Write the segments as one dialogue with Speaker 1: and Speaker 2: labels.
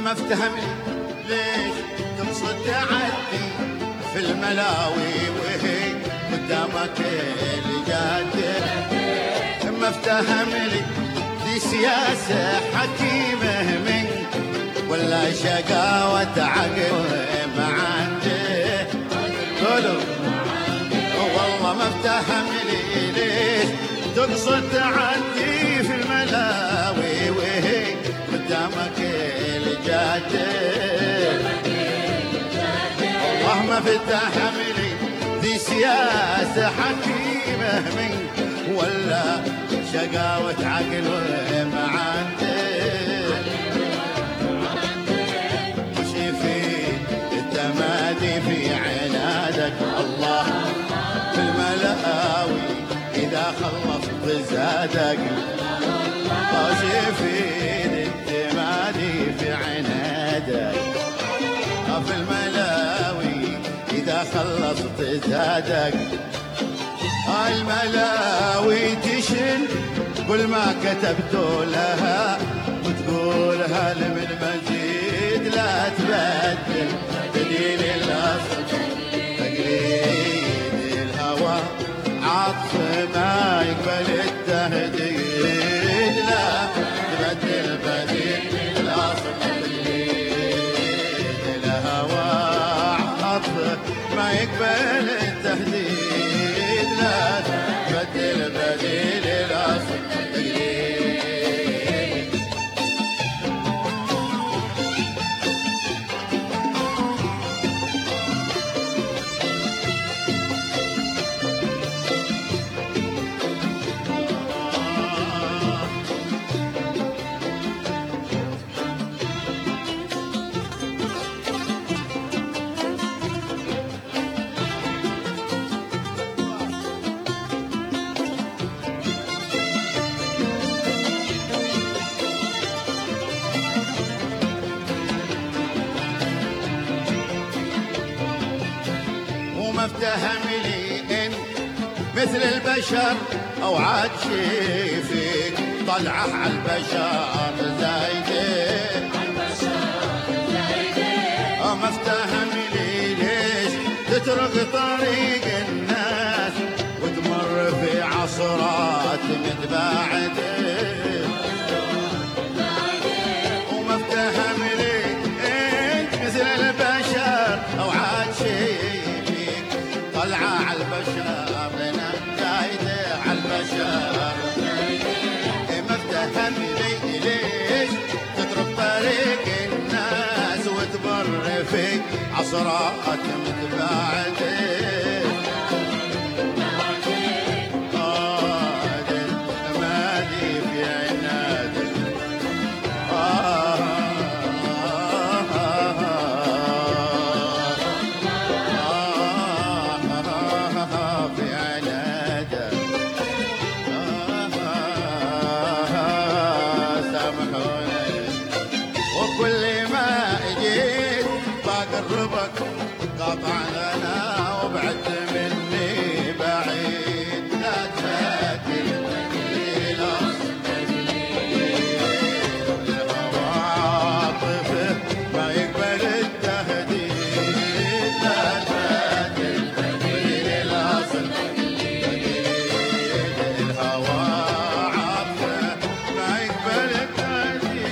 Speaker 1: ما افتهمني ليش تقصد تعدي في الملاوي وهي قدامك الجادة. ما افتهمني دي سياسة حكيمة منك ولا شقاوة عقل ما عنده. قولوا والله ما افتهمني ليش تقصد تعدي في الملاوي وهي قدامك الجادة. والله ما افتهمني دي سياسة حكيمة منك ولا شقاوة عقل ما عنده. مش يفيد التمادي في عنادك الله في الملاوي إذا خلصت زادك. مش يفيد التمادي في عنادك في الملاوي إذا خلصت زادك. الملاوي تشن كل ما كتبت لها وتقولها لمن مزيد لا تبدل بديل الأصل تقليد الهوى عطف ما يقبل التهديد. لا تبدل بديل الأصل تقليد الهوى عطف ما يقبل التهديد. لا تبدل بديل الأصل تقليد. وما افتهم لي انت مثل البشر او عاد شي فيك طلعه على البشر زايده. وما افتهم لي ليش تترك طريق الناس وتمر في عصرات متباعده. وما افتهم لي انت مثل البشر او عاد شي طلعة على البشر لنا قايدة على البشر. ما افتهم لي ليش تترك طريق الناس وتمر في عصرات متباعدة. مادي في عنادك وكل ما اجيت بقربك قاطع لنا وبعدت مني بعيد. لا تفاتل الهوى عاطفه ما يقبل التهديد. لا تفاتل الاصل الهوى عاطفه ما يقبل التهديد.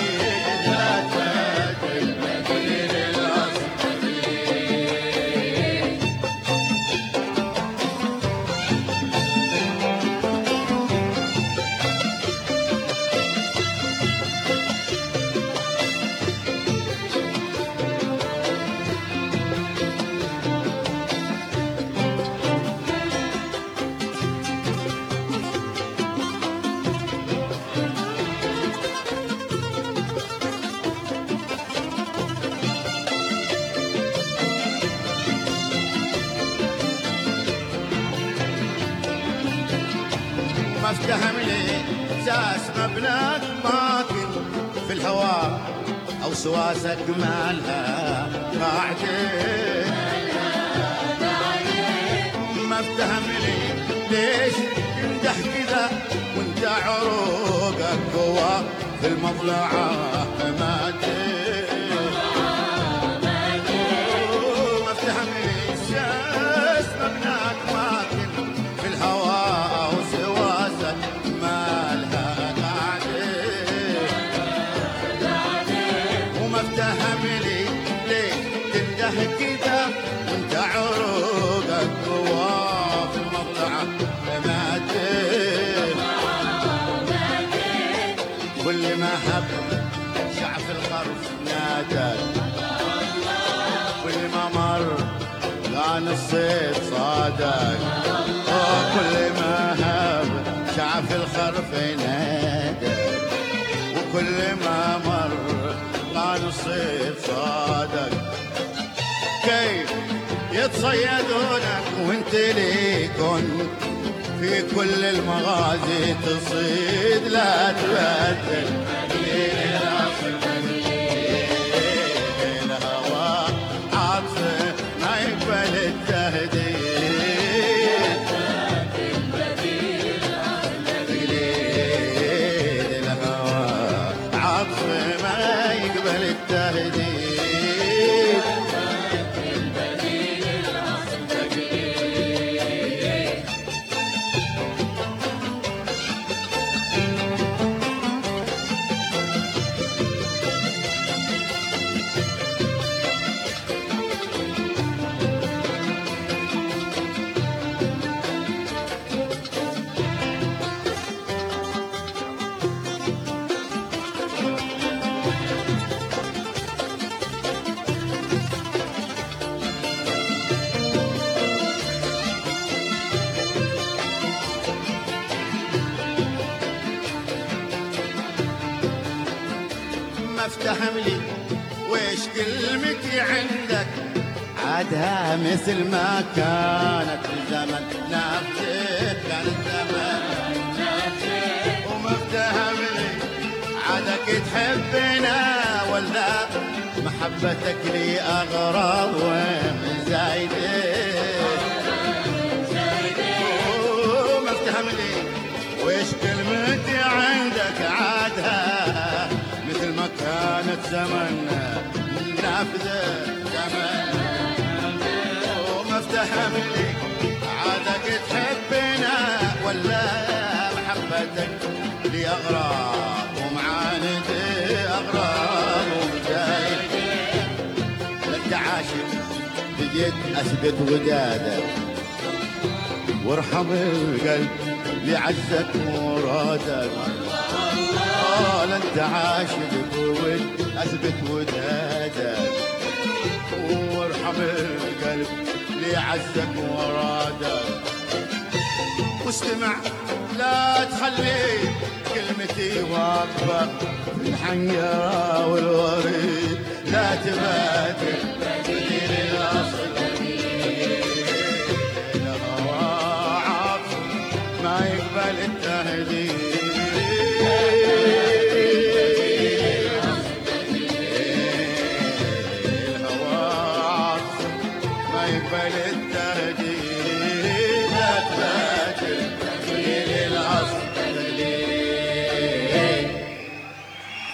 Speaker 1: ما افتهم لي اساس مبناك ماكن في الهواء او سواسك مالها قاعده. ما افتهم لي ليش تمدح كذا وانت عروقك قوى في المضلعه ماتت. كذا وانت عروقك قوة في المضلعة ماتت. كل ما حب شعف الخرف نادى، كل ما مر كان الصيد صادق. كل ما هب شعف الخرف نادى، وكل ما مر كان الصيد صادق. كيف يتصيدونك وانت لي كنت في كل المغازي تصيد؟ لا تبدل الهوى عاطفه ما يقبل التهديد. تقليد الهوى عاطفه ما يقبل التهديد. افتهم لي ويش كلمتي عندك، عادها مثل ما كانت الزمن نفسك كانت زمن نفسك. وما افتهم لي عادك تحبنا ولا محبتك لي اغراض ومن زايدة. وما افتهم لي ويش كلمتي عندك، عادها مثل ما كانت زمن نافذة زمن. وما افتهم لي عادك تحبنا ولا محبتك لي أغراض ومعاند أغراض ومجايد. لك عاشق بديت أثبت ودادك وارحم القلب لعزك مرادك. انت عاشق بود اثبت ودادك وارحم القلب لعزك ورادك. واستمع لا تخلي كلمتي واقفة في الحنجرة والوريد، لا تبادل بديل الاصل. الهوى عاطف ما يقبل التهديد.